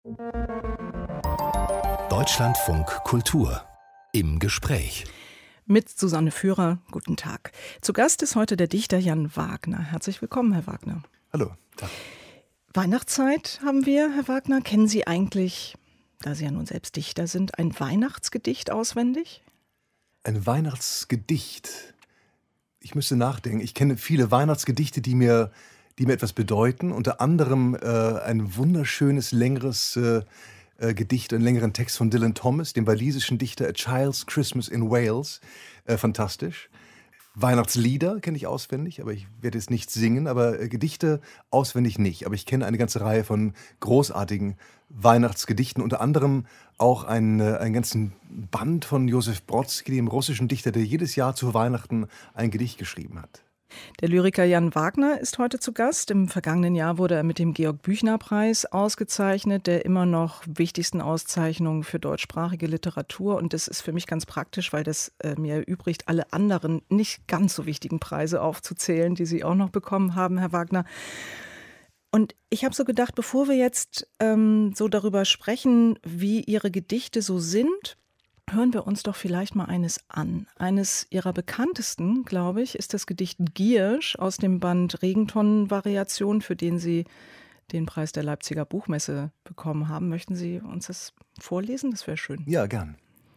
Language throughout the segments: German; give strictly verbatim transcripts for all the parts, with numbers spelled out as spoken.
Deutschlandfunk Kultur im Gespräch. Mit Susanne Führer, guten Tag. Zu Gast ist heute der Dichter Jan Wagner. Herzlich willkommen, Herr Wagner. Hallo. Tag. Weihnachtszeit haben wir, Herr Wagner. Kennen Sie eigentlich, da Sie ja nun selbst Dichter sind, ein Weihnachtsgedicht auswendig? Ein Weihnachtsgedicht? Ich müsste nachdenken. Ich kenne viele Weihnachtsgedichte, die mir, die mir etwas bedeuten. Unter anderem äh, ein wunderschönes, längeres äh, äh, Gedicht, einen längeren Text von Dylan Thomas, dem walisischen Dichter A Child's Christmas in Wales. Äh, fantastisch. Weihnachtslieder kenne ich auswendig, aber ich werde es nicht singen. Aber äh, Gedichte auswendig nicht. Aber ich kenne eine ganze Reihe von großartigen Weihnachtsgedichten. Unter anderem auch einen, äh, einen ganzen Band von Josef Brodsky, dem russischen Dichter, der jedes Jahr zu Weihnachten ein Gedicht geschrieben hat. Der Lyriker Jan Wagner ist heute zu Gast. Im vergangenen Jahr wurde er mit dem Georg-Büchner-Preis ausgezeichnet, der immer noch wichtigsten Auszeichnung für deutschsprachige Literatur. Und das ist für mich ganz praktisch, weil das äh, mir erübrigt, alle anderen nicht ganz so wichtigen Preise aufzuzählen, die Sie auch noch bekommen haben, Herr Wagner. Und ich habe so gedacht, bevor wir jetzt ähm, so darüber sprechen, wie Ihre Gedichte so sind, hören wir uns doch vielleicht mal eines an. Eines Ihrer bekanntesten, glaube ich, ist das Gedicht Giersch aus dem Band Regentonnen-Variation, für den Sie den Preis der Leipziger Buchmesse bekommen haben. Möchten Sie uns das vorlesen? Das wäre schön. Ja, gern.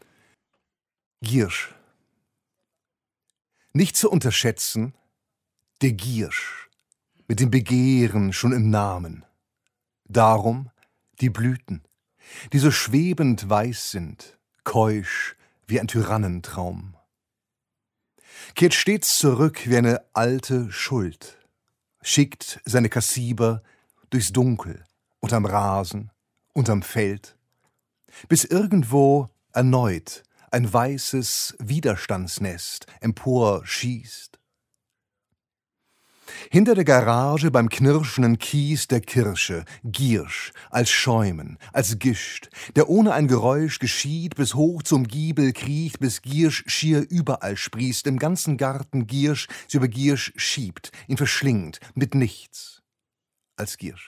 Giersch. Nicht zu unterschätzen, der Giersch, mit dem Begehren schon im Namen. Darum die Blüten, die so schwebend weiß sind, keusch wie ein Tyrannentraum. Kehrt stets zurück wie eine alte Schuld, schickt seine Kassiber durchs Dunkel, unterm Rasen, unterm Feld, bis irgendwo erneut ein weißes Widerstandsnest emporschießt. Hinter der Garage beim knirschenden Kies der Kirsche, Giersch, als Schäumen, als Gischt, der ohne ein Geräusch geschieht, bis hoch zum Giebel kriecht, bis Giersch schier überall sprießt, im ganzen Garten Giersch sie über Giersch schiebt, ihn verschlingt, mit nichts, als Giersch.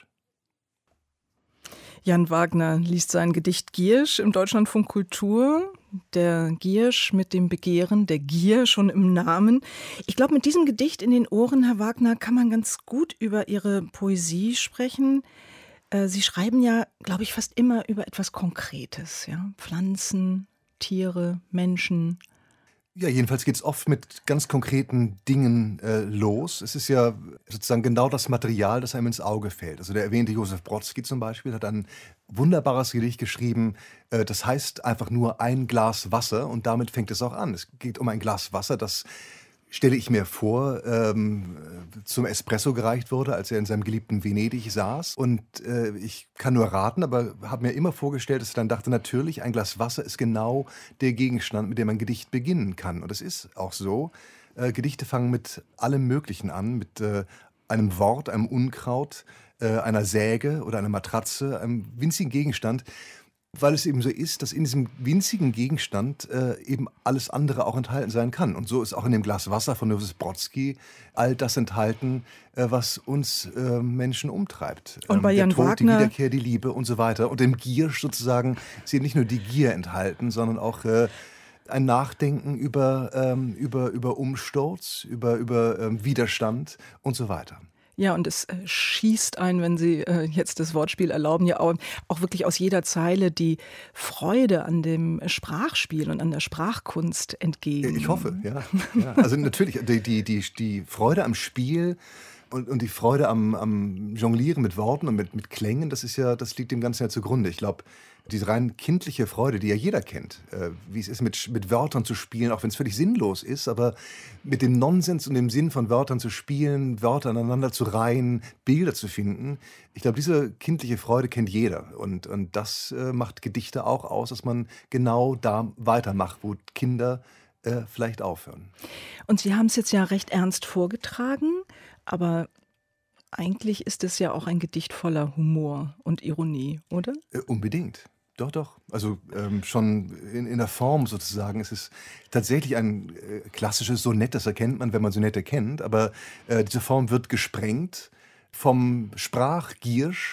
Jan Wagner liest sein Gedicht Giersch im Deutschlandfunk Kultur. Der Giersch mit dem Begehren, der Gier schon im Namen. Ich glaube, mit diesem Gedicht in den Ohren, Herr Wagner, kann man ganz gut über Ihre Poesie sprechen. Sie schreiben ja, glaube ich, fast immer über etwas Konkretes. Ja? Pflanzen, Tiere, Menschen. Ja, jedenfalls geht es oft mit ganz konkreten Dingen äh, los. Es ist ja sozusagen genau das Material, das einem ins Auge fällt. Also der erwähnte Josef Brodsky zum Beispiel hat ein wunderbares Gedicht geschrieben, äh, das heißt einfach nur ein Glas Wasser und damit fängt es auch an. Es geht um ein Glas Wasser, das, stelle ich mir vor, ähm, zum Espresso gereicht wurde, als er in seinem geliebten Venedig saß. Und äh, ich kann nur raten, aber habe mir immer vorgestellt, dass ich dann dachte, natürlich, ein Glas Wasser ist genau der Gegenstand, mit dem ein Gedicht beginnen kann. Und es ist auch so. Äh, Gedichte fangen mit allem Möglichen an, mit äh, einem Wort, einem Unkraut, äh, einer Säge oder einer Matratze, einem winzigen Gegenstand. Weil es eben so ist, dass in diesem winzigen Gegenstand äh, eben alles andere auch enthalten sein kann. Und so ist auch in dem Glas Wasser von Josef Brodsky all das enthalten, äh, was uns äh, Menschen umtreibt. Und bei ähm, Jan der Tod, Wagner, die Wiederkehr, die Liebe und so weiter. Und im Giersch sozusagen ist eben nicht nur die Gier enthalten, sondern auch äh, ein Nachdenken über, ähm, über, über Umsturz, über, über ähm, Widerstand und so weiter. Ja, und es äh, schießt ein, wenn Sie äh, jetzt das Wortspiel erlauben, ja auch, auch wirklich aus jeder Zeile die Freude an dem Sprachspiel und an der Sprachkunst entgegen. Ich hoffe, ja. ja. Also natürlich, die, die, die, die Freude am Spiel und, und die Freude am, am Jonglieren mit Worten und mit, mit Klängen, das ist ja, das liegt dem Ganzen ja zugrunde. Ich glaube, diese rein kindliche Freude, die ja jeder kennt, äh, wie es ist, mit, mit Wörtern zu spielen, auch wenn es völlig sinnlos ist, aber mit dem Nonsens und dem Sinn von Wörtern zu spielen, Wörter aneinander zu reihen, Bilder zu finden. Ich glaube, diese kindliche Freude kennt jeder. Und, und das äh, macht Gedichte auch aus, dass man genau da weitermacht, wo Kinder äh, vielleicht aufhören. Und Sie haben es jetzt ja recht ernst vorgetragen, aber eigentlich ist es ja auch ein Gedicht voller Humor und Ironie, oder? Äh, unbedingt. Doch, doch. Also ähm, schon in, in der Form sozusagen. Es ist tatsächlich ein äh, klassisches Sonett, das erkennt man, wenn man Sonette kennt. Aber äh, diese Form wird gesprengt vom Sprachgiersch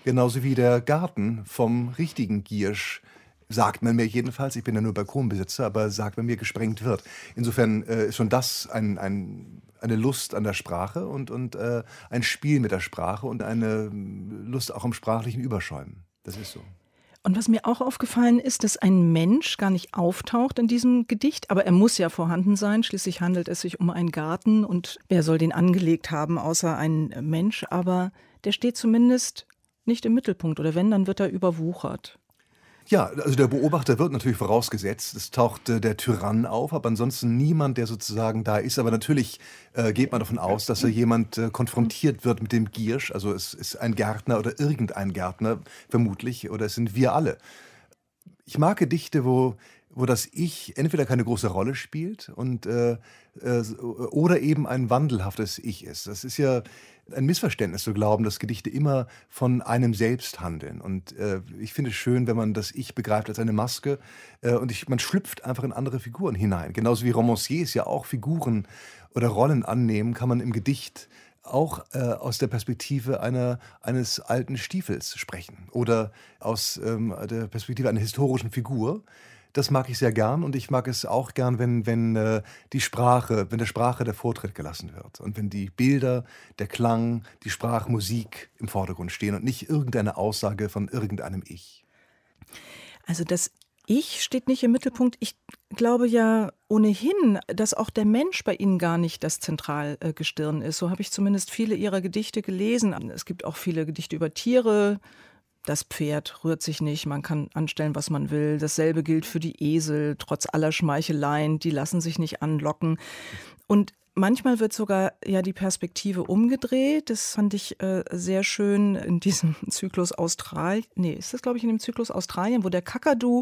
Genauso wie der Garten vom richtigen Giersch, sagt man mir jedenfalls, ich bin ja nur Balkonbesitzer, aber sagt man mir, gesprengt wird. Insofern äh, ist schon das ein, ein, eine Lust an der Sprache und, und äh, ein Spiel mit der Sprache und eine Lust auch am sprachlichen Überschäumen. Das ist so. Und was mir auch aufgefallen ist, dass ein Mensch gar nicht auftaucht in diesem Gedicht, aber er muss ja vorhanden sein. Schließlich handelt es sich um einen Garten und wer soll den angelegt haben, außer ein Mensch. Aber der steht zumindest nicht im Mittelpunkt oder wenn, dann wird er überwuchert. Ja, also der Beobachter wird natürlich vorausgesetzt. Es taucht äh, der Tyrann auf, aber ansonsten niemand, der sozusagen da ist. Aber natürlich äh, geht man davon aus, dass da jemand äh, konfrontiert wird mit dem Giersch. Also es ist ein Gärtner oder irgendein Gärtner vermutlich oder es sind wir alle. Ich mag Gedichte, wo, wo das Ich entweder keine große Rolle spielt und, äh, äh, oder eben ein wandelhaftes Ich ist. Das ist ja ein Missverständnis zu glauben, dass Gedichte immer von einem selbst handeln. Und äh, ich finde es schön, wenn man das Ich begreift als eine Maske äh, und ich, man schlüpft einfach in andere Figuren hinein. Genauso wie Romanciers ja auch Figuren oder Rollen annehmen, kann man im Gedicht auch äh, aus der Perspektive einer, eines alten Stiefels sprechen oder aus ähm, der Perspektive einer historischen Figur. Das mag ich sehr gern und ich mag es auch gern, wenn, wenn äh, die Sprache, wenn der Sprache der Vortritt gelassen wird und wenn die Bilder, der Klang, die Sprachmusik im Vordergrund stehen und nicht irgendeine Aussage von irgendeinem Ich. Also das Ich steht nicht im Mittelpunkt. Ich glaube ja ohnehin, dass auch der Mensch bei Ihnen gar nicht das Zentralgestirn ist. So habe ich zumindest viele Ihrer Gedichte gelesen. Es gibt auch viele Gedichte über Tiere. Das Pferd rührt sich nicht, man kann anstellen, was man will. Dasselbe gilt für die Esel, trotz aller Schmeicheleien, die lassen sich nicht anlocken. Und manchmal wird sogar ja die Perspektive umgedreht. Das fand ich äh, sehr schön in diesem Zyklus Australien. Nee, ist das, glaube ich, in dem Zyklus Australien, wo der Kakadu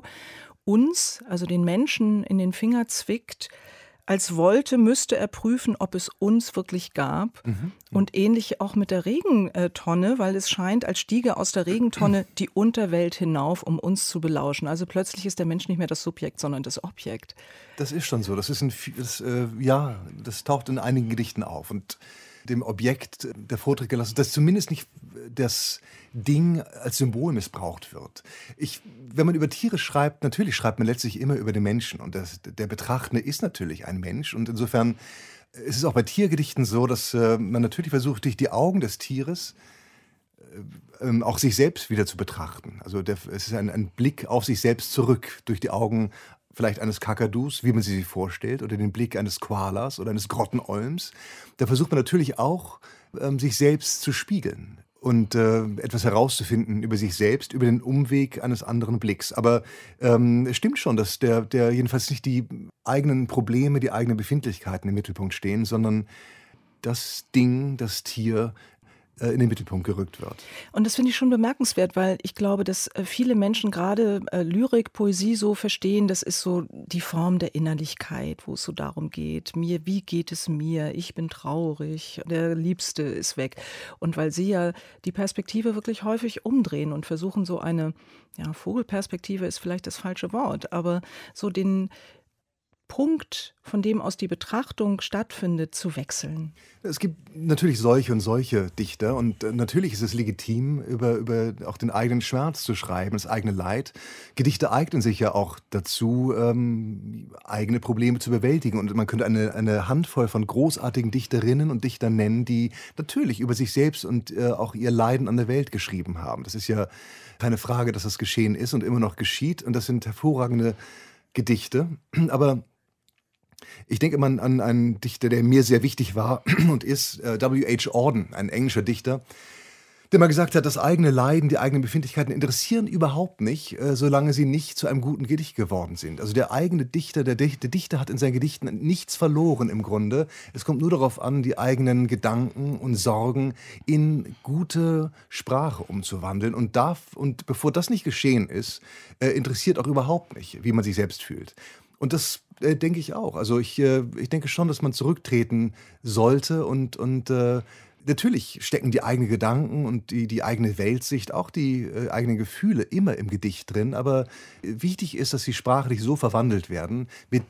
uns, also den Menschen, in den Finger zwickt, als wollte, müsste er prüfen, ob es uns wirklich gab. Mhm. Und ähnlich auch mit der Regentonne, weil es scheint, als stiege aus der Regentonne die Unterwelt hinauf, um uns zu belauschen. Also plötzlich ist der Mensch nicht mehr das Subjekt, sondern das Objekt. Das ist schon so. Das ist ein, das, äh, ja, das taucht in einigen Gedichten auf. Und dem Objekt der Vortritt gelassen, dass zumindest nicht das Ding als Symbol missbraucht wird. Ich, wenn man über Tiere schreibt, natürlich schreibt man letztlich immer über den Menschen. Und das, der Betrachtende ist natürlich ein Mensch. Und insofern ist es auch bei Tiergedichten so, dass äh, man natürlich versucht, durch die Augen des Tieres äh, äh, auch sich selbst wieder zu betrachten. Also der, es ist ein, ein Blick auf sich selbst zurück, durch die Augen vielleicht eines Kakadus, wie man sie sich vorstellt, oder den Blick eines Koalas oder eines Grottenolms. Da versucht man natürlich auch, ähm, sich selbst zu spiegeln und äh, etwas herauszufinden über sich selbst, über den Umweg eines anderen Blicks. Aber ähm, es stimmt schon, dass der, der jedenfalls nicht die eigenen Probleme, die eigenen Befindlichkeiten im Mittelpunkt stehen, sondern das Ding, das Tier in den Mittelpunkt gerückt wird. Und das finde ich schon bemerkenswert, weil ich glaube, dass viele Menschen gerade äh, Lyrik, Poesie so verstehen, das ist so die Form der Innerlichkeit, wo es so darum geht, mir, wie geht es mir, ich bin traurig, der Liebste ist weg. Und weil sie ja die Perspektive wirklich häufig umdrehen und versuchen so eine, ja, Vogelperspektive ist vielleicht das falsche Wort, aber so den Punkt, von dem aus die Betrachtung stattfindet, zu wechseln. Es gibt natürlich solche und solche Dichter und natürlich ist es legitim, über, über auch den eigenen Schmerz zu schreiben, das eigene Leid. Gedichte eignen sich ja auch dazu, ähm, eigene Probleme zu bewältigen und man könnte eine, eine Handvoll von großartigen Dichterinnen und Dichtern nennen, die natürlich über sich selbst und äh, auch ihr Leiden an der Welt geschrieben haben. Das ist ja keine Frage, dass das geschehen ist und immer noch geschieht und das sind hervorragende Gedichte, aber ich denke immer an einen Dichter, der mir sehr wichtig war und ist, äh, W H Auden, ein englischer Dichter, der mal gesagt hat, das eigene Leiden, die eigenen Befindlichkeiten interessieren überhaupt nicht, äh, solange sie nicht zu einem guten Gedicht geworden sind. Also der eigene Dichter, der, Dichter, der Dichter hat in seinen Gedichten nichts verloren im Grunde. Es kommt nur darauf an, die eigenen Gedanken und Sorgen in gute Sprache umzuwandeln. Und, darf, und bevor das nicht geschehen ist, äh, interessiert auch überhaupt nicht, wie man sich selbst fühlt. Und das äh, denke ich auch. Also ich, äh, ich denke schon, dass man zurücktreten sollte und, und äh, natürlich stecken die eigenen Gedanken und die, die eigene Weltsicht, auch die äh, eigenen Gefühle immer im Gedicht drin. Aber äh, wichtig ist, dass sie sprachlich so verwandelt werden, mit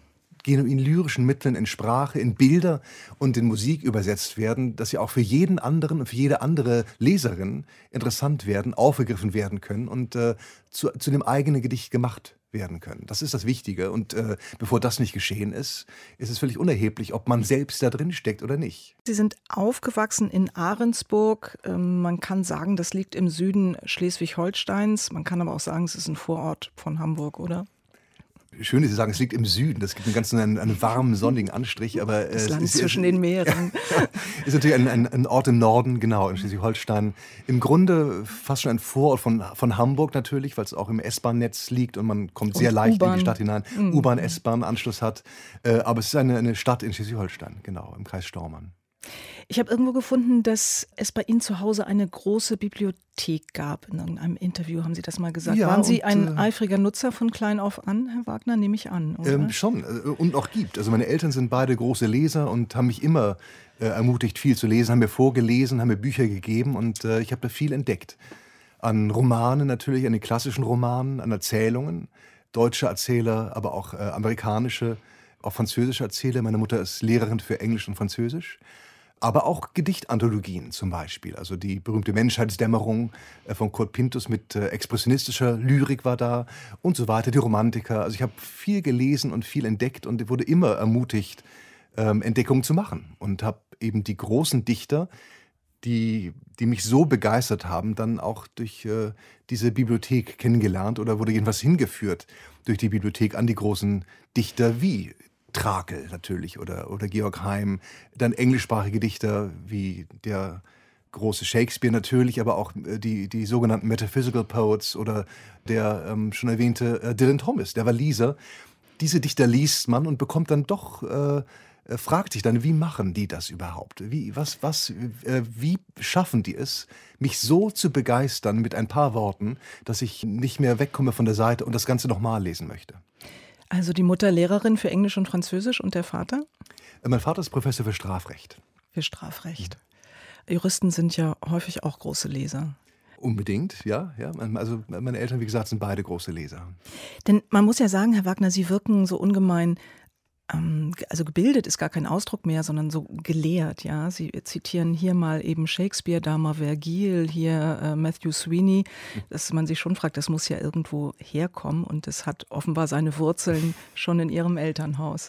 genuin lyrischen Mitteln in Sprache, in Bilder und in Musik übersetzt werden, dass sie auch für jeden anderen und für jede andere Leserin interessant werden, aufgegriffen werden können und äh, zu, zu dem eigenen Gedicht gemacht werden können. Das ist das Wichtige. Und äh, bevor das nicht geschehen ist, ist es völlig unerheblich, ob man selbst da drin steckt oder nicht. Sie sind aufgewachsen in Ahrensburg. Ähm, man kann sagen, das liegt im Süden Schleswig-Holsteins. Man kann aber auch sagen, es ist ein Vorort von Hamburg, oder? Schön ist, Sie sagen, es liegt im Süden. Das gibt einen ganz einen, einen warmen, sonnigen Anstrich. Aber, das äh, Land ist, zwischen ist, den Meeren. Ist natürlich ein, ein, ein Ort im Norden, genau, in Schleswig-Holstein. Im Grunde fast schon ein Vorort von, von Hamburg natürlich, weil es auch im S-Bahn-Netz liegt und man kommt sehr und leicht U-Bahn. in die Stadt hinein. Mhm. U-Bahn, S-Bahn-Anschluss hat. Äh, aber es ist eine, eine Stadt in Schleswig-Holstein, genau, im Kreis Stormann. Ich habe irgendwo gefunden, dass es bei Ihnen zu Hause eine große Bibliothek gab. In irgendeinem Interview haben Sie das mal gesagt. Ja, Waren Sie und, ein äh, eifriger Nutzer von klein auf an, Herr Wagner? Nehme ich an, oder? Ähm, schon, äh, und auch gibt. Also meine Eltern sind beide große Leser und haben mich immer äh, ermutigt, viel zu lesen, haben mir vorgelesen, haben mir Bücher gegeben und äh, ich habe da viel entdeckt. An Romanen natürlich, an den klassischen Romanen, an Erzählungen, deutsche Erzähler, aber auch äh, amerikanische, auch französische Erzähler. Meine Mutter ist Lehrerin für Englisch und Französisch. Aber auch Gedichtanthologien zum Beispiel. Also die berühmte Menschheitsdämmerung äh, von Kurt Pinthus mit äh, expressionistischer Lyrik war da und so weiter, die Romantiker. Also ich habe viel gelesen und viel entdeckt und wurde immer ermutigt, ähm, Entdeckungen zu machen. Und habe eben die großen Dichter, die, die mich so begeistert haben, dann auch durch äh, diese Bibliothek kennengelernt oder wurde jedenfalls hingeführt durch die Bibliothek an die großen Dichter wie Trakel natürlich oder, oder Georg Heim, dann englischsprachige Dichter wie der große Shakespeare natürlich, aber auch die, die sogenannten Metaphysical Poets oder der ähm, schon erwähnte äh, Dylan Thomas, der Waliser. Diese Dichter liest man und bekommt dann doch, äh, äh, fragt sich dann, wie machen die das überhaupt? Wie, was, was, äh, wie schaffen die es, mich so zu begeistern mit ein paar Worten, dass ich nicht mehr wegkomme von der Seite und das Ganze nochmal lesen möchte? Also die Mutter Lehrerin für Englisch und Französisch und der Vater? Mein Vater ist Professor für Strafrecht. Für Strafrecht. Juristen sind ja häufig auch große Leser. Unbedingt, ja, ja. Also meine Eltern, wie gesagt, sind beide große Leser. Denn man muss ja sagen, Herr Wagner, Sie wirken so ungemein, ähm, also gebildet ist gar kein Ausdruck mehr, sondern so gelehrt, ja. Sie zitieren hier mal eben Shakespeare, da mal Vergil, hier äh, Matthew Sweeney, dass man sich schon fragt, das muss ja irgendwo herkommen und das hat offenbar seine Wurzeln schon in Ihrem Elternhaus.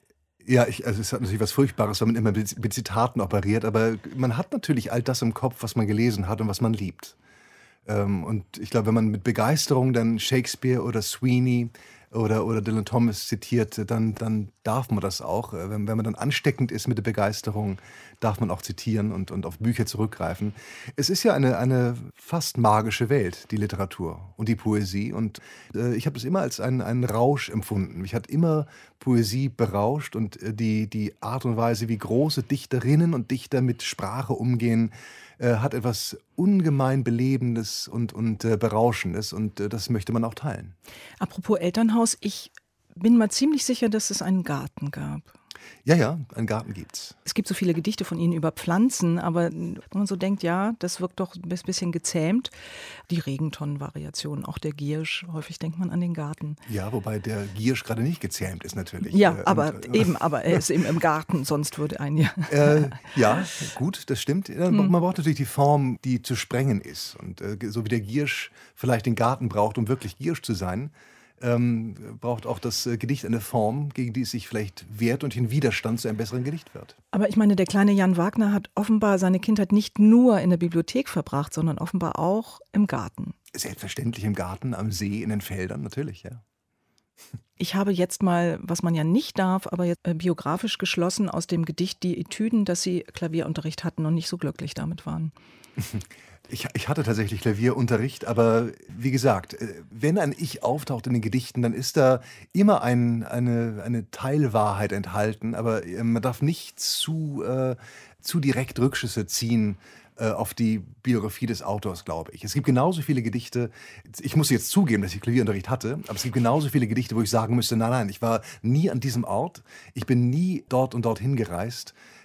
Ja, ich, also es hat natürlich was Furchtbares, wenn man immer mit, mit Zitaten operiert, aber man hat natürlich all das im Kopf, was man gelesen hat und was man liebt. Ähm, und ich glaube, wenn man mit Begeisterung dann Shakespeare oder Sweeney oder, oder Dylan Thomas zitiert, dann, dann darf man das auch. Wenn, wenn man dann ansteckend ist mit der Begeisterung, darf man auch zitieren und, und auf Bücher zurückgreifen. Es ist ja eine, eine fast magische Welt, die Literatur und die Poesie. Und äh, ich habe das immer als einen, einen Rausch empfunden. Mich hat immer Poesie berauscht und äh, die, die Art und Weise, wie große Dichterinnen und Dichter mit Sprache umgehen, äh, hat etwas ungemein Belebendes und, und äh, Berauschendes. Und äh, das möchte man auch teilen. Apropos Elternhaus, ich bin mal ziemlich sicher, dass es einen Garten gab. Ja, ja, einen Garten gibt's. Es gibt so viele Gedichte von Ihnen über Pflanzen, aber wenn man so denkt, ja, das wirkt doch ein bisschen gezähmt. Die Regentonnenvariation, auch der Giersch, häufig denkt man an den Garten. Ja, wobei der Giersch gerade nicht gezähmt ist natürlich. Ja, äh, aber und, eben, aber er ist eben im Garten, sonst würde ein ja. Äh, ja, gut, das stimmt. Man braucht natürlich die Form, die zu sprengen ist. Und äh, so wie der Giersch vielleicht den Garten braucht, um wirklich Giersch zu sein, Ähm, braucht auch das äh, Gedicht eine Form, gegen die es sich vielleicht wehrt und in Widerstand zu einem besseren Gedicht wird. Aber ich meine, der kleine Jan Wagner hat offenbar seine Kindheit nicht nur in der Bibliothek verbracht, sondern offenbar auch im Garten. Selbstverständlich im Garten, am See, in den Feldern, natürlich, ja. Ich habe jetzt mal, was man ja nicht darf, aber jetzt äh, biografisch geschlossen aus dem Gedicht die Etüden, dass Sie Klavierunterricht hatten und nicht so glücklich damit waren. Ich, ich hatte tatsächlich Klavierunterricht, aber wie gesagt, wenn ein Ich auftaucht in den Gedichten, dann ist da immer ein, eine, eine Teilwahrheit enthalten, aber man darf nicht zu, äh, zu direkt Rückschlüsse ziehen äh, auf die Biografie des Autors, glaube ich. Es gibt genauso viele Gedichte, ich muss jetzt zugeben, dass ich Klavierunterricht hatte, aber es gibt genauso viele Gedichte, wo ich sagen müsste, nein, nein, ich war nie an diesem Ort, ich bin nie dort und dort hingereist.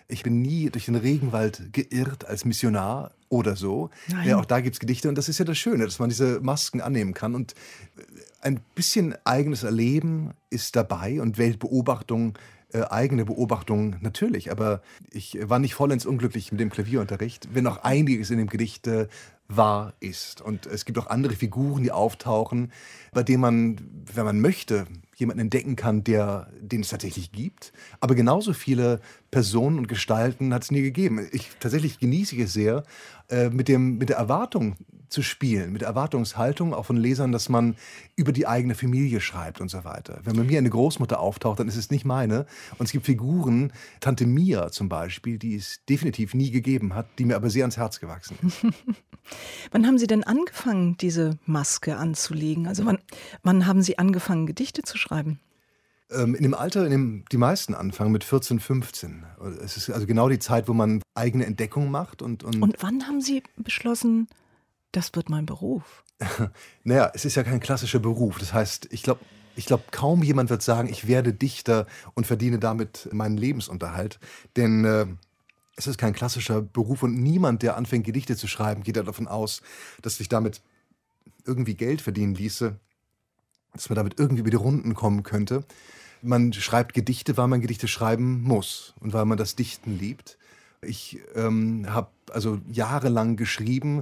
Ich bin nie durch den Regenwald geirrt als Missionar oder so. Nein. Ja, auch da gibt es Gedichte und das ist ja das Schöne, dass man diese Masken annehmen kann. Und ein bisschen eigenes Erleben ist dabei und Weltbeobachtung, äh, eigene Beobachtung natürlich. Aber ich war nicht vollends unglücklich mit dem Klavierunterricht, wenn auch einiges in dem Gedicht äh, wahr ist. Und es gibt auch andere Figuren, die auftauchen, bei denen man, wenn man möchte, jemanden entdecken kann, der, den es tatsächlich gibt. Aber genauso viele Personen und Gestalten hat es nie gegeben. Ich tatsächlich genieße ich es sehr, äh, mit dem, mit der Erwartung zu spielen, mit der Erwartungshaltung auch von Lesern, dass man über die eigene Familie schreibt und so weiter. Wenn bei mir eine Großmutter auftaucht, dann ist es nicht meine. Und es gibt Figuren, Tante Mia zum Beispiel, die es definitiv nie gegeben hat, die mir aber sehr ans Herz gewachsen ist. Wann haben Sie denn angefangen, diese Maske anzulegen? Also wann, wann haben Sie angefangen, Gedichte zu schreiben? Ähm, in dem Alter, in dem die meisten anfangen, mit vierzehn, fünfzehn. Es ist also genau die Zeit, wo man eigene Entdeckungen macht. Und, und, Und wann haben Sie beschlossen, das wird mein Beruf? Naja, es ist ja kein klassischer Beruf. Das heißt, ich glaube, ich glaub, kaum jemand wird sagen, ich werde Dichter und verdiene damit meinen Lebensunterhalt. Denn äh, es ist kein klassischer Beruf und niemand, der anfängt, Gedichte zu schreiben, geht ja davon aus, dass sich damit irgendwie Geld verdienen ließe, dass man damit irgendwie über die Runden kommen könnte. Man schreibt Gedichte, weil man Gedichte schreiben muss und weil man das Dichten liebt. Ich ähm, habe also jahrelang geschrieben,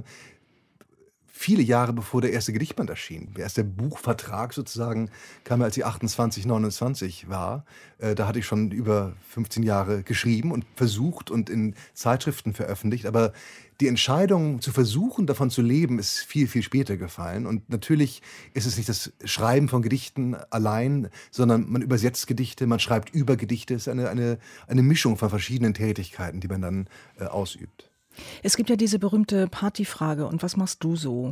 viele Jahre bevor der erste Gedichtband erschien. Erst der Buchvertrag sozusagen kam, als ich achtundzwanzig, neunundzwanzig war. Äh, da hatte ich schon über fünfzehn Jahre geschrieben und versucht und in Zeitschriften veröffentlicht. Aber die Entscheidung zu versuchen, davon zu leben, ist viel, viel später gefallen. Und natürlich ist es nicht das Schreiben von Gedichten allein, sondern man übersetzt Gedichte, man schreibt über Gedichte. Es ist eine, eine, eine Mischung von verschiedenen Tätigkeiten, die man dann äh, ausübt. Es gibt ja diese berühmte Partyfrage, und was machst du so?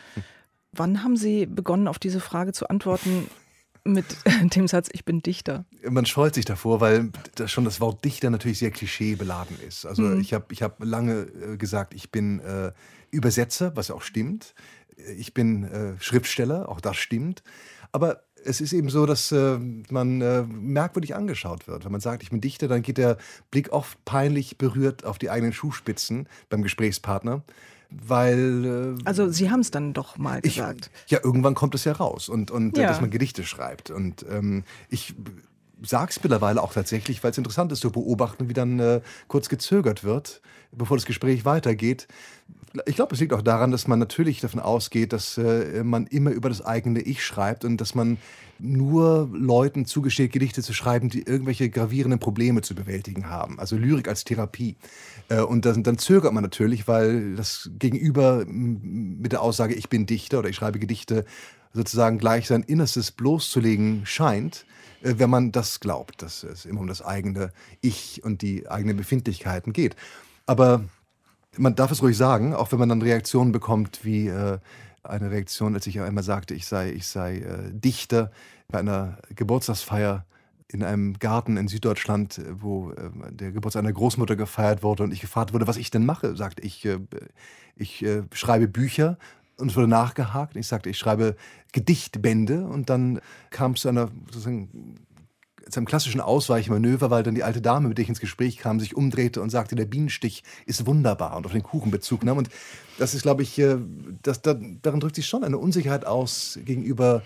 Wann haben Sie begonnen, auf diese Frage zu antworten mit dem Satz, ich bin Dichter? Man scheut sich davor, weil das schon das Wort Dichter natürlich sehr klischeebeladen ist. Also mhm. ich habe ich hab lange äh, gesagt, ich bin äh, Übersetzer, was auch stimmt. Ich bin äh, Schriftsteller, auch das stimmt. Aber es ist eben so, dass äh, man äh, merkwürdig angeschaut wird. Wenn man sagt, ich bin Dichter, dann geht der Blick oft peinlich berührt auf die eigenen Schuhspitzen beim Gesprächspartner. Weil, äh, also Sie haben es dann doch mal gesagt. Ich, ja, irgendwann kommt es ja raus, und, und ja. äh, dass man Gedichte schreibt. Und ähm, ich sage es mittlerweile auch tatsächlich, weil es interessant ist zu beobachten, wie dann äh, kurz gezögert wird, bevor das Gespräch weitergeht. Ich glaube, es liegt auch daran, dass man natürlich davon ausgeht, dass äh, man immer über das eigene Ich schreibt und dass man nur Leuten zugesteht, Gedichte zu schreiben, die irgendwelche gravierenden Probleme zu bewältigen haben. Also Lyrik als Therapie. Äh, und dann, dann zögert man natürlich, weil das Gegenüber m- mit der Aussage, ich bin Dichter oder ich schreibe Gedichte, sozusagen gleich sein Innerstes bloßzulegen scheint, äh, wenn man das glaubt, dass es immer um das eigene Ich und die eigenen Befindlichkeiten geht. Aber man darf es ruhig sagen, auch wenn man dann Reaktionen bekommt, wie äh, eine Reaktion, als ich einmal sagte, ich sei, ich sei äh, Dichter bei einer Geburtstagsfeier in einem Garten in Süddeutschland, wo äh, der Geburtstag einer Großmutter gefeiert wurde und ich gefragt wurde, was ich denn mache. Sagte ich, äh, ich äh, schreibe Bücher, und es wurde nachgehakt. Ich sagte, ich schreibe Gedichtbände, und dann kam es zu einer sozusagen zu einem klassischen Ausweichmanöver, weil dann die alte Dame, mit der ich ins Gespräch kam, sich umdrehte und sagte, der Bienenstich ist wunderbar, und auf den Kuchen Bezug nahm. Und das ist, glaube ich, das, da, darin drückt sich schon eine Unsicherheit aus gegenüber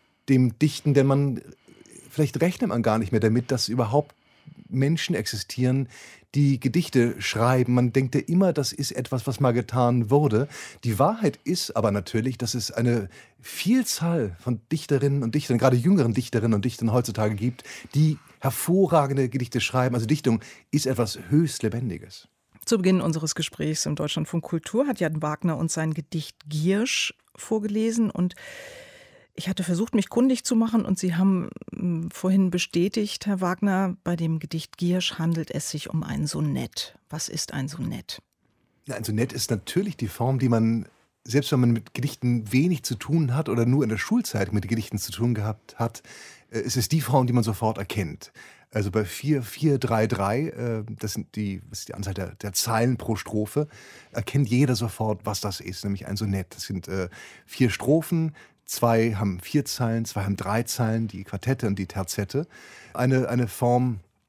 dem Dichten, denn man, vielleicht rechnet man gar nicht mehr damit, dass überhaupt Menschen existieren, die Gedichte schreiben. Man denkt ja immer, das ist etwas, was mal getan wurde. Die Wahrheit ist aber natürlich, dass es eine Vielzahl von Dichterinnen und Dichtern, gerade jüngeren Dichterinnen und Dichtern heutzutage gibt, die hervorragende Gedichte schreiben. Also Dichtung ist etwas höchst Lebendiges. Zu Beginn unseres Gesprächs im Deutschlandfunk Kultur hat Jan Wagner uns sein Gedicht Giersch vorgelesen, und ich hatte versucht, mich kundig zu machen, und Sie haben vorhin bestätigt, Herr Wagner, bei dem Gedicht Giersch handelt es sich um ein Sonett. Was ist ein Sonett? Ja, ein Sonett ist natürlich die Form, die man, selbst wenn man mit Gedichten wenig zu tun hat oder nur in der Schulzeit mit Gedichten zu tun gehabt hat, es ist die Form, die man sofort erkennt. Also bei vier, vier, drei, drei, das sind die, das ist die Anzahl der, der Zeilen pro Strophe, erkennt jeder sofort, was das ist, nämlich ein Sonett. Das sind äh, vier Strophen. Zwei haben vier Zeilen, zwei haben drei Zeilen, die Quartette und die Terzette. Eine, eine Form,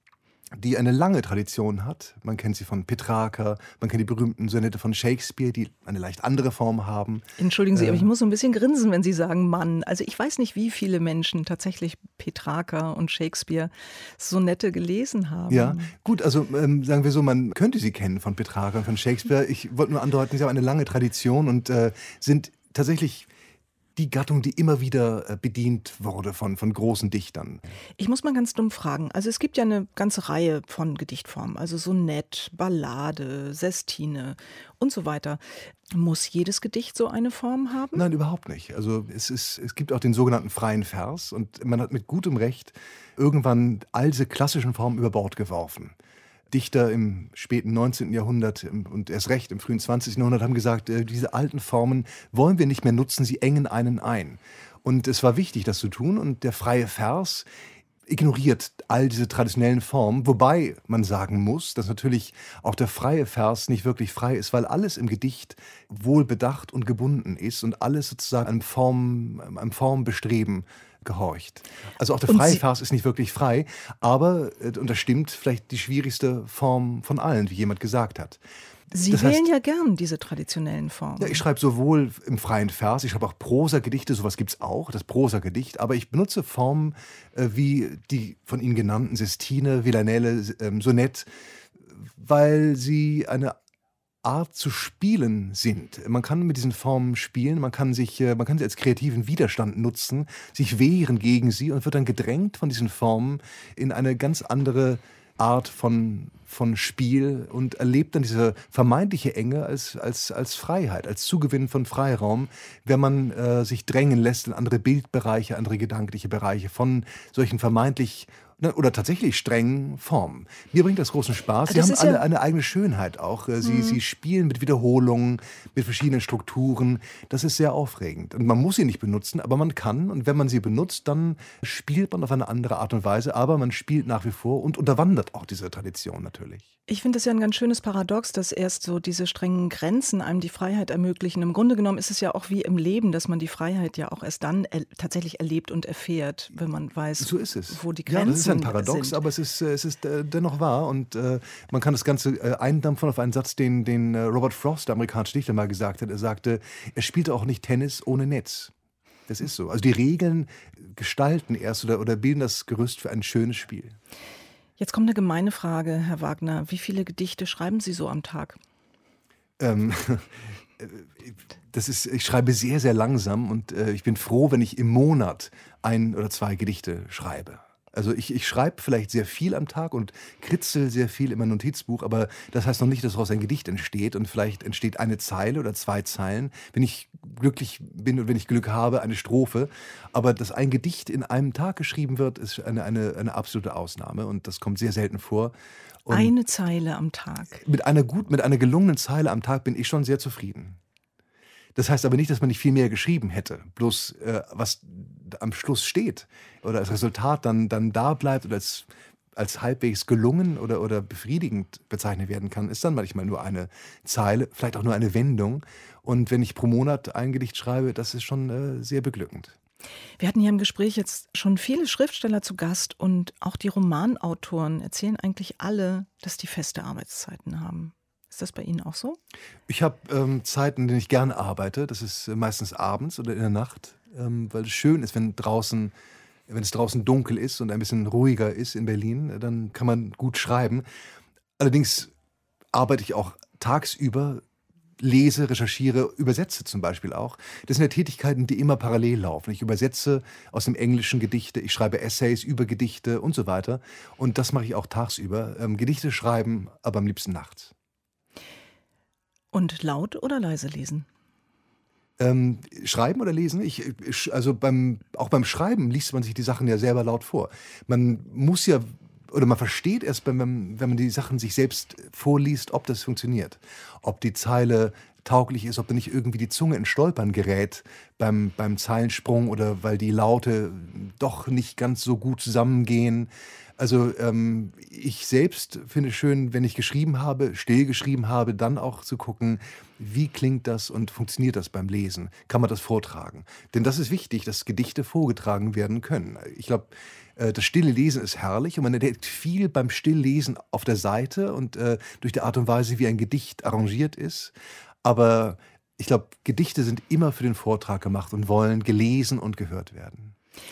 die eine lange Tradition hat. Man kennt sie von Petrarca, man kennt die berühmten Sonette von Shakespeare, die eine leicht andere Form haben. Entschuldigen Sie, äh, aber ich muss so ein bisschen grinsen, wenn Sie sagen Mann. Also ich weiß nicht, wie viele Menschen tatsächlich Petrarca und Shakespeare Sonette gelesen haben. Ja, gut, also ähm, sagen wir so, man könnte sie kennen von Petrarca und von Shakespeare. Ich wollte nur andeuten, sie haben eine lange Tradition und äh, sind tatsächlich die Gattung, die immer wieder äh, bedient wurde von, von großen Dichtern. Ich muss mal ganz dumm fragen. Also es gibt ja eine ganze Reihe von Gedichtformen. Also Sonett, Ballade, Sestine und so weiter. Muss jedes Gedicht so eine Form haben? Nein, überhaupt nicht. Also es, ist, es gibt auch den sogenannten freien Vers und man hat mit gutem Recht irgendwann all diese klassischen Formen über Bord geworfen. Dichter im späten neunzehnten Jahrhundert und erst recht im frühen zwanzigsten Jahrhundert haben gesagt, äh, diese alten Formen wollen wir nicht mehr nutzen, sie engen einen ein. Und es war wichtig, das zu tun und der freie Vers ignoriert all diese traditionellen Formen, wobei man sagen muss, dass natürlich auch der freie Vers nicht wirklich frei ist, weil alles im Gedicht wohl bedacht und gebunden ist und alles sozusagen einem, Form, einem Formbestreben gehorcht. Also auch der freie Vers ist nicht wirklich frei, aber, und das stimmt, vielleicht die schwierigste Form von allen, wie jemand gesagt hat. Sie Das wählen heißt, ja gern diese traditionellen Formen. ja, ich schreibe sowohl im freien Vers, ich schreibe auch Prosagedichte, sowas gibt es auch, das Prosagedicht, aber ich benutze Formen äh, wie die von Ihnen genannten Sestine, Villanelle, ähm, Sonett, weil sie eine Art zu spielen sind. Man kann mit diesen Formen spielen, man kann, sich, äh, man kann sie als kreativen Widerstand nutzen, sich wehren gegen sie und wird dann gedrängt von diesen Formen in eine ganz andere Art von, von Spiel und erlebt dann diese vermeintliche Enge als, als, als Freiheit, als Zugewinn von Freiraum, wenn man äh, sich drängen lässt in andere Bildbereiche, andere gedankliche Bereiche von solchen vermeintlich oder tatsächlich strengen Formen. Mir bringt das großen Spaß. Sie Das haben ist alle ja eine eigene Schönheit auch. Sie, Mhm. sie spielen mit Wiederholungen, mit verschiedenen Strukturen. Das ist sehr aufregend. Und man muss sie nicht benutzen, aber man kann. Und wenn man sie benutzt, dann spielt man auf eine andere Art und Weise. Aber man spielt nach wie vor und unterwandert auch diese Tradition natürlich. Ich finde es ja ein ganz schönes Paradox, dass erst so diese strengen Grenzen einem die Freiheit ermöglichen. Im Grunde genommen ist es ja auch wie im Leben, dass man die Freiheit ja auch erst dann er tatsächlich erlebt und erfährt, wenn man weiß, So ist es. wo die Ja, Grenzen das ist ein Paradox, sind. aber es ist, äh, es ist äh, dennoch wahr. Und äh, man kann das Ganze äh, eindampfen auf einen Satz, den, den äh, Robert Frost, der amerikanische Dichter, mal gesagt hat. Er sagte, er spielte auch nicht Tennis ohne Netz. Das ist so. Also die Regeln gestalten erst oder, oder bilden das Gerüst für ein schönes Spiel. Jetzt kommt eine gemeine Frage, Herr Wagner. Wie viele Gedichte schreiben Sie so am Tag? Ähm, das ist, ich schreibe sehr, sehr langsam und äh, ich bin froh, wenn ich im Monat ein oder zwei Gedichte schreibe. Also ich, ich schreibe vielleicht sehr viel am Tag und kritzel sehr viel in mein Notizbuch, aber das heißt noch nicht, dass daraus ein Gedicht entsteht und vielleicht entsteht eine Zeile oder zwei Zeilen, wenn ich glücklich bin und wenn ich Glück habe, eine Strophe. Aber dass ein Gedicht in einem Tag geschrieben wird, ist eine, eine, eine absolute Ausnahme und das kommt sehr selten vor. Und Eine Zeile am Tag. mit einer gut, mit einer gelungenen Zeile am Tag bin ich schon sehr zufrieden. Das heißt aber nicht, dass man nicht viel mehr geschrieben hätte. Bloß äh, was am Schluss steht oder als Resultat dann, dann da bleibt oder als, als halbwegs gelungen oder, oder befriedigend bezeichnet werden kann, ist dann manchmal nur eine Zeile, vielleicht auch nur eine Wendung. Und wenn ich pro Monat ein Gedicht schreibe, das ist schon äh, sehr beglückend. Wir hatten hier im Gespräch jetzt schon viele Schriftsteller zu Gast und auch die Romanautoren erzählen eigentlich alle, dass die feste Arbeitszeiten haben. Ist das bei Ihnen auch so? Ich habe ähm, Zeiten, in denen ich gerne arbeite. Das ist äh, meistens abends oder in der Nacht, ähm, weil es schön ist, wenn draußen, wenn es draußen dunkel ist und ein bisschen ruhiger ist in Berlin, äh, dann kann man gut schreiben. Allerdings arbeite ich auch tagsüber, lese, recherchiere, übersetze zum Beispiel auch. Das sind ja Tätigkeiten, die immer parallel laufen. Ich übersetze aus dem Englischen Gedichte, ich schreibe Essays über Gedichte und so weiter. Und das mache ich auch tagsüber. Ähm, Gedichte schreiben, aber am liebsten nachts. Und laut oder leise lesen? Ähm, schreiben oder lesen? Ich, ich, also beim, auch beim Schreiben liest man sich die Sachen ja selber laut vor. Man muss ja, oder man versteht erst, wenn man, wenn man die Sachen sich selbst vorliest, ob das funktioniert. Ob die Zeile tauglich ist, ob da nicht irgendwie die Zunge in Stolpern gerät beim, beim Zeilensprung oder weil die Laute doch nicht ganz so gut zusammengehen. Also ähm, ich selbst finde es schön, wenn ich geschrieben habe, still geschrieben habe, dann auch zu gucken, wie klingt das und funktioniert das beim Lesen? Kann man das vortragen? Denn das ist wichtig, dass Gedichte vorgetragen werden können. Ich glaube, äh, das stille Lesen ist herrlich und man entdeckt viel beim Stilllesen auf der Seite und äh, durch die Art und Weise, wie ein Gedicht arrangiert ist. Aber ich glaube, Gedichte sind immer für den Vortrag gemacht und wollen gelesen und gehört werden.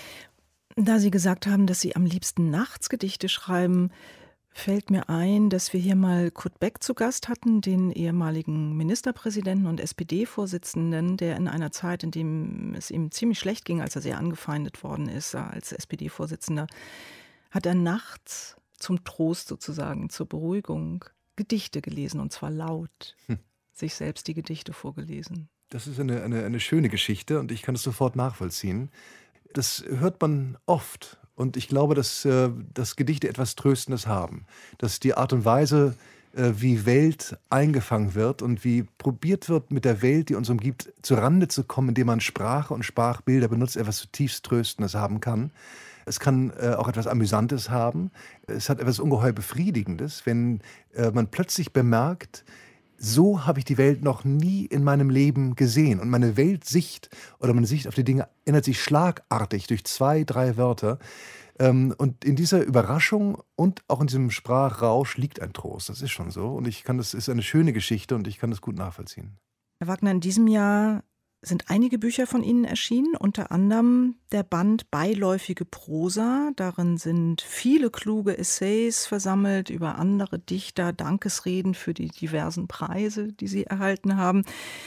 Da Sie gesagt haben, dass Sie am liebsten nachts Gedichte schreiben, fällt mir ein, dass wir hier mal Kurt Beck zu Gast hatten, den ehemaligen Ministerpräsidenten und S P D-Vorsitzenden, der in einer Zeit, in dem es ihm ziemlich schlecht ging, als er sehr angefeindet worden ist als S P D-Vorsitzender, hat er nachts zum Trost sozusagen, zur Beruhigung Gedichte gelesen, und zwar laut, hm. sich selbst die Gedichte vorgelesen. Das ist eine, eine, eine schöne Geschichte und ich kann es sofort nachvollziehen. Das hört man oft und ich glaube, dass, äh, dass Gedichte etwas Tröstendes haben. Dass die Art und Weise, äh, wie Welt eingefangen wird und wie probiert wird, mit der Welt, die uns umgibt, zurande zu kommen, indem man Sprache und Sprachbilder benutzt, etwas zutiefst Tröstendes haben kann. Es kann äh, auch etwas Amüsantes haben. Es hat etwas ungeheuer Befriedigendes, wenn äh, man plötzlich bemerkt, so habe ich die Welt noch nie in meinem Leben gesehen. Und meine Weltsicht oder meine Sicht auf die Dinge ändert sich schlagartig durch zwei, drei Wörter. Und in dieser Überraschung und auch in diesem Sprachrausch liegt ein Trost. Das ist schon so. Und ich kann, das ist eine schöne Geschichte und ich kann das gut nachvollziehen. Herr Wagner, in diesem Jahr sind einige Bücher von Ihnen erschienen, unter anderem der Band Beiläufige Prosa. Darin sind viele kluge Essays versammelt über andere Dichter, Dankesreden für die diversen Preise, die Sie erhalten haben.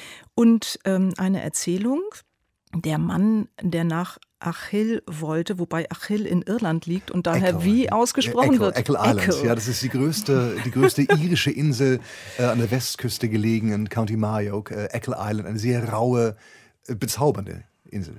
Und ähm, eine Erzählung, Der Mann, der nach Achill wollte, wobei Achill in Irland liegt und daher Echo, wie ausgesprochen Echo, wird. Echo Islands, ja, das ist die größte, die größte irische Insel äh, an der Westküste gelegen in County Mayo, äh, Echo Island, eine sehr raue, äh, bezaubernde Insel.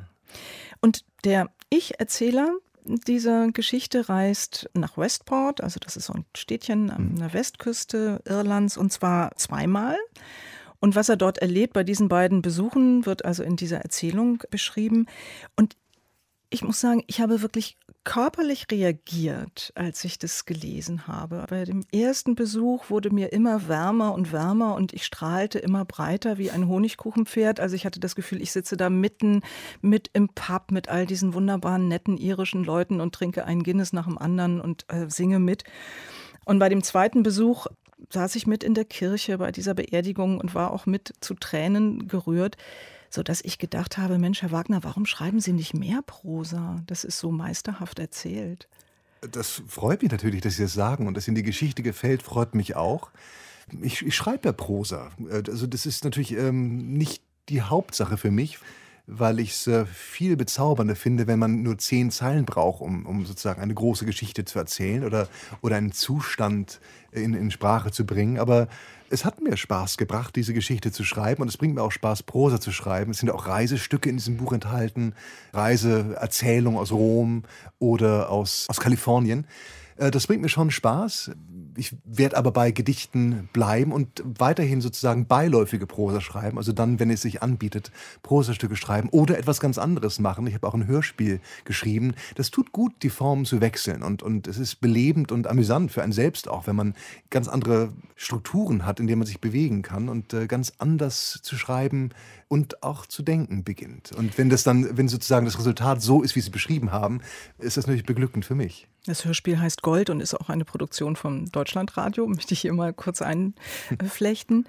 Und der Ich-Erzähler dieser Geschichte reist nach Westport, also das ist so ein Städtchen an der Westküste Irlands, und zwar zweimal. Und was er dort erlebt bei diesen beiden Besuchen, wird also in dieser Erzählung beschrieben. Und ich muss sagen, ich habe wirklich körperlich reagiert, als ich das gelesen habe. Bei dem ersten Besuch wurde mir immer wärmer und wärmer und ich strahlte immer breiter wie ein Honigkuchenpferd. Also ich hatte das Gefühl, ich sitze da mitten mit im Pub mit all diesen wunderbaren, netten irischen Leuten und trinke einen Guinness nach dem anderen und äh, singe mit. Und bei dem zweiten Besuch saß ich mit in der Kirche bei dieser Beerdigung und war auch mit zu Tränen gerührt, sodass ich gedacht habe, Mensch, Herr Wagner, warum schreiben Sie nicht mehr Prosa? Das ist so meisterhaft erzählt. Das freut mich natürlich, dass Sie das sagen, und dass Ihnen die Geschichte gefällt, freut mich auch. Ich, ich schreibe ja Prosa. Also das ist natürlich ähm, nicht die Hauptsache für mich, weil ich es äh, viel bezaubernder finde, wenn man nur zehn Zeilen braucht, um, um sozusagen eine große Geschichte zu erzählen oder, oder einen Zustand in, in Sprache zu bringen. Aber es hat mir Spaß gebracht, diese Geschichte zu schreiben, und es bringt mir auch Spaß, Prosa zu schreiben. Es sind auch Reisestücke in diesem Buch enthalten, Reiseerzählungen aus Rom oder aus, aus Kalifornien. Das bringt mir schon Spaß. Ich werde aber bei Gedichten bleiben und weiterhin sozusagen beiläufige Prosa schreiben. Also dann, wenn es sich anbietet, Prosastücke schreiben oder etwas ganz anderes machen. Ich habe auch ein Hörspiel geschrieben. Das tut gut, die Formen zu wechseln. Und, und es ist belebend und amüsant für einen selbst auch, wenn man ganz andere Strukturen hat, in denen man sich bewegen kann und äh, ganz anders zu schreiben und auch zu denken beginnt. Und wenn das dann, wenn sozusagen das Resultat so ist, wie Sie beschrieben haben, ist das natürlich beglückend für mich. Das Hörspiel heißt Gold und ist auch eine Produktion vom Deutschlandradio, möchte ich hier mal kurz einflechten.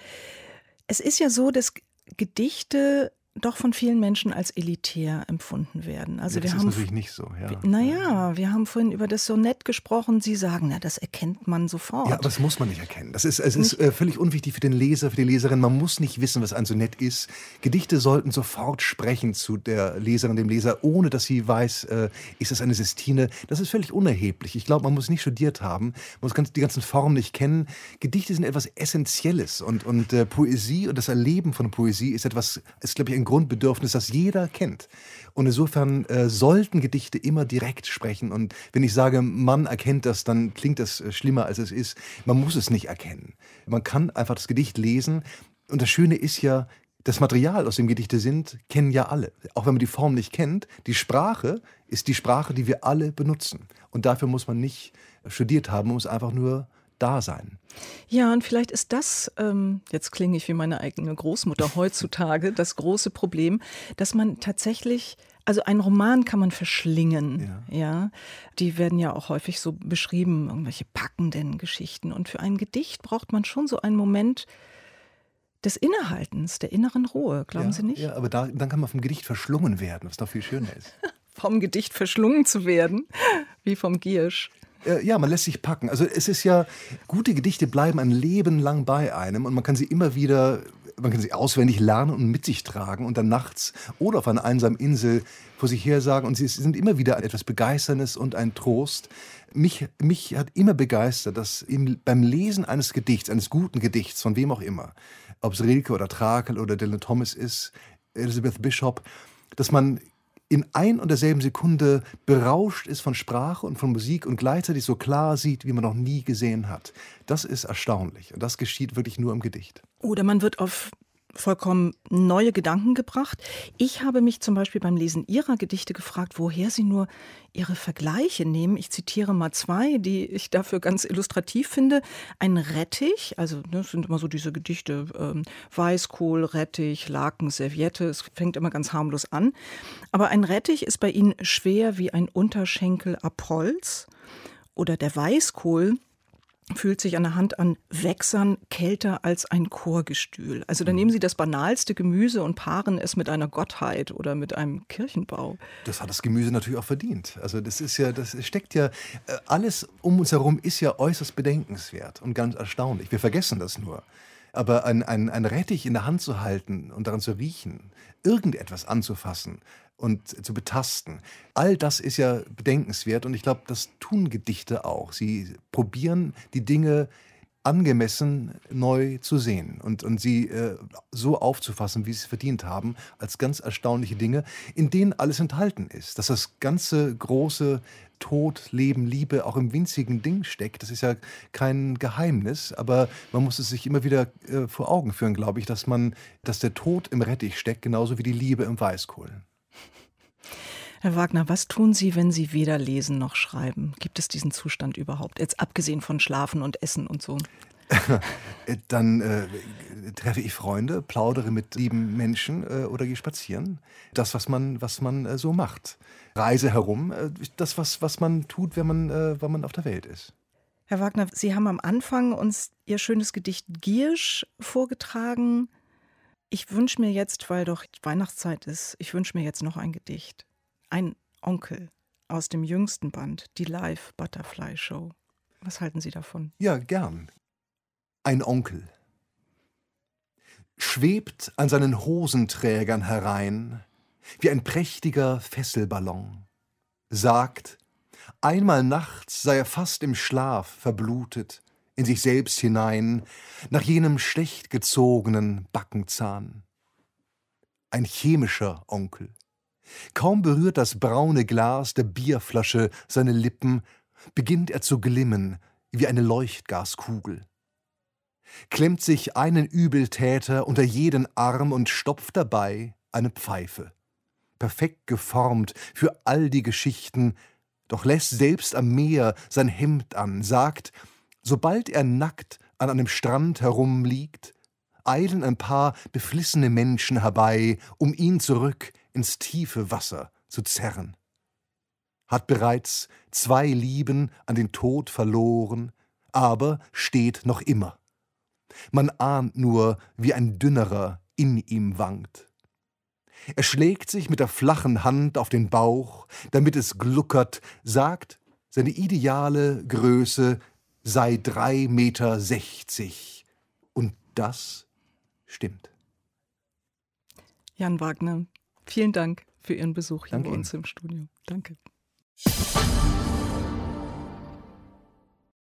Es ist ja so, dass Gedichte doch von vielen Menschen als elitär empfunden werden. Also ja, das wir ist haben, natürlich nicht so. Ja. Naja, wir haben vorhin über das Sonett gesprochen. Sie sagen, na, das erkennt man sofort. Ja, aber das muss man nicht erkennen. Das ist, es ist äh, völlig unwichtig für den Leser, für die Leserin. Man muss nicht wissen, was ein Sonett ist. Gedichte sollten sofort sprechen zu der Leserin, dem Leser, ohne dass sie weiß, äh, ist das eine Sestine. Das ist völlig unerheblich. Ich glaube, man muss nicht studiert haben, man muss ganz, die ganzen Formen nicht kennen. Gedichte sind etwas Essentielles, und, und äh, Poesie und das Erleben von Poesie ist etwas, ist, glaube ich, ein Grundbedürfnis, das jeder kennt. Und insofern äh, sollten Gedichte immer direkt sprechen. Und wenn ich sage, man erkennt das, dann klingt das äh, schlimmer, als es ist. Man muss es nicht erkennen. Man kann einfach das Gedicht lesen Und das Schöne ist ja, das Material, aus dem Gedichte sind, kennen ja alle. Auch wenn man die Form nicht kennt, die Sprache ist die Sprache, die wir alle benutzen. Und dafür muss man nicht studiert haben, man muss einfach nur da sein. Ja, und vielleicht ist das, ähm, jetzt klinge ich wie meine eigene Großmutter heutzutage, das große Problem, dass man tatsächlich, also einen Roman kann man verschlingen, ja. ja. Die werden ja auch häufig so beschrieben, irgendwelche packenden Geschichten. Und für ein Gedicht braucht man schon so einen Moment des Innehaltens, der inneren Ruhe, glauben ja, Sie nicht? Ja, aber da, dann kann man vom Gedicht verschlungen werden, was noch viel schöner ist. Vom Gedicht verschlungen zu werden, wie vom Giersch. Ja, man lässt sich packen. Also es ist ja, gute Gedichte bleiben ein Leben lang bei einem und man kann sie immer wieder, man kann sie auswendig lernen und mit sich tragen und dann nachts oder auf einer einsamen Insel vor sich her sagen und sie sind immer wieder etwas Begeisterndes und ein Trost. Mich, mich hat immer begeistert, dass im, beim Lesen eines Gedichts, eines guten Gedichts, von wem auch immer, ob es Rilke oder Trakel oder Dylan Thomas ist, Elizabeth Bishop, dass man in ein und derselben Sekunde berauscht ist von Sprache und von Musik und gleichzeitig so klar sieht, wie man noch nie gesehen hat. Das ist erstaunlich und das geschieht wirklich nur im Gedicht. Oder man wird auf vollkommen neue Gedanken gebracht. Ich habe mich zum Beispiel beim Lesen Ihrer Gedichte gefragt, woher Sie nur Ihre Vergleiche nehmen. Ich zitiere mal zwei, die ich dafür ganz illustrativ finde. Ein Rettich, also das sind immer so diese Gedichte, ähm, Weißkohl, Rettich, Laken, Serviette, es fängt immer ganz harmlos an. Aber ein Rettich ist bei Ihnen schwer wie ein Unterschenkel ab Holz. Oder der Weißkohl fühlt sich an der Hand an Wächsern kälter als ein Chorgestühl. Also da nehmen Sie das banalste Gemüse und paaren es mit einer Gottheit oder mit einem Kirchenbau. Das hat das Gemüse natürlich auch verdient. Also das ist ja, das steckt ja, alles um uns herum ist ja äußerst bedenkenswert und ganz erstaunlich. Wir vergessen das nur. Aber ein, ein, ein Rettich in der Hand zu halten und daran zu riechen, irgendetwas anzufassen und zu betasten, all das ist ja bedenkenswert und ich glaube, das tun Gedichte auch. Sie probieren die Dinge angemessen neu zu sehen und, und sie äh, so aufzufassen, wie sie es verdient haben, als ganz erstaunliche Dinge, in denen alles enthalten ist. Dass das ganze große Tod, Leben, Liebe auch im winzigen Ding steckt, das ist ja kein Geheimnis, aber man muss es sich immer wieder äh, vor Augen führen, glaube ich, dass man, dass der Tod im Rettich steckt, genauso wie die Liebe im Weißkohl. Herr Wagner, was tun Sie, wenn Sie weder lesen noch schreiben? Gibt es diesen Zustand überhaupt? Jetzt abgesehen von Schlafen und Essen und so. Dann äh, treffe ich Freunde, plaudere mit lieben Menschen äh, oder gehe spazieren. Das, was man, was man äh, so macht. Reise herum, äh, das, was, was man tut, wenn man, äh, wenn man auf der Welt ist. Herr Wagner, Sie haben am Anfang uns Ihr schönes Gedicht Giersch vorgetragen. Ich wünsche mir jetzt, weil doch Weihnachtszeit ist, ich wünsche mir jetzt noch ein Gedicht. Ein Onkel aus dem jüngsten Band, die Live-Butterfly-Show. Was halten Sie davon? Ja, gern. Ein Onkel schwebt an seinen Hosenträgern herein, wie ein prächtiger Fesselballon, sagt, einmal nachts sei er fast im Schlaf verblutet, in sich selbst hinein, nach jenem schlecht gezogenen Backenzahn. Ein chemischer Onkel. Kaum berührt das braune Glas der Bierflasche seine Lippen, beginnt er zu glimmen wie eine Leuchtgaskugel. Klemmt sich einen Übeltäter unter jeden Arm und stopft dabei eine Pfeife. Perfekt geformt für all die Geschichten, doch lässt selbst am Meer sein Hemd an, sagt, sobald er nackt an einem Strand herumliegt, eilen ein paar beflissene Menschen herbei, um ihn zurück ins tiefe Wasser zu zerren. Hat bereits zwei Lieben an den Tod verloren, aber steht noch immer. Man ahnt nur, wie ein Dünnerer in ihm wankt. Er schlägt sich mit der flachen Hand auf den Bauch, damit es gluckert, sagt, seine ideale Größe sei drei Meter sechzig. Und das stimmt. Jan Wagner, vielen Dank für Ihren Besuch hier Danke bei uns Ihnen. im Studio. Danke.